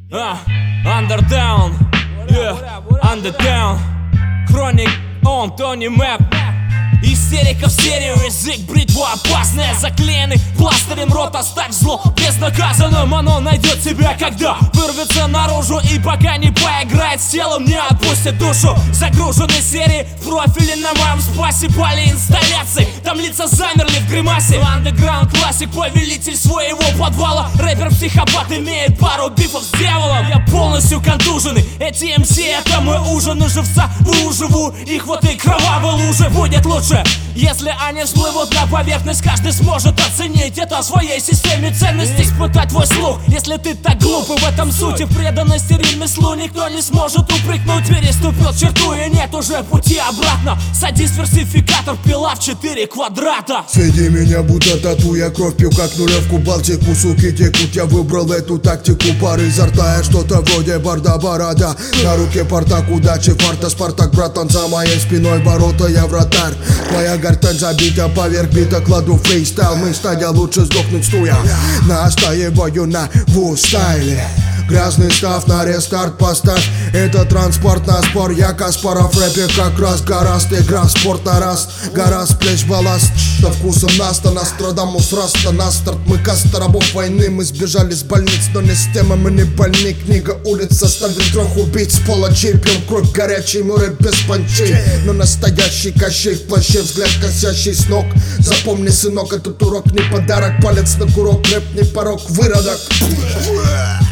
Underdown, Underdown, Chronic, он, Тони Мэп. Истерика в серию, язык, бритва опасная. Заклеенный пластырем рот, оставь зло безнаказанным. Оно найдет тебя, когда вырвется наружу. И пока не поиграет с телом, не отпустит душу. Загружены серии в профиле на моем спасе. Пали инсталляции, там лица замерли в гримасе. Underground классик, повелитель своего подвала. Рэпер-психопат имеет пару бифов с дьяволом. Я полностью контуженный, эти МС это мой ужин. И живца выуживу их в этой кровавой луже. Будет лучше, если они всплывут на поверхность. Каждый сможет оценить это в своей системе ценностей. Испытать твой слух, если ты так глупый. В этом сути, в преданности ремеслу никто не сможет упрекнуть. Переступил черту и нет уже пути обратно. Садись, версификатор, пила в 4 квадрата. Среди меня будто тату, я кровь пью как нулевку Балтику, суки текут, я выбрал эту тактику. Пары изо рта, я что-то вроде барда-борода. На руке Партак, удачи, фарта, Спартак, братан. За моей спиной ворота, я вратарь. Моя гортань забита, поверх бита кладу фристайл. Мы стадия, лучше сдохнуть стоя. Настаиваю на ву-стайле. Грязный став на рестарт поставь. Это транспорт на спор. Я Каспаров в рэпе как раз гораст. Игра в спорт на раз. Гора с плеч балласт. Со вкусом Наста, Нострадамус, Раста. На старт мы каста рабов войны. Мы сбежали с больниц, но не с темы. Мы не больны. Книга улиц составил 3 убийц. Палачей пьем кровь горячей, море без панчей. Но настоящий Кощей в плаще, взгляд косящий с ног. Запомни, сынок, этот урок не подарок. Палец на курок, рэп не порог, выродок.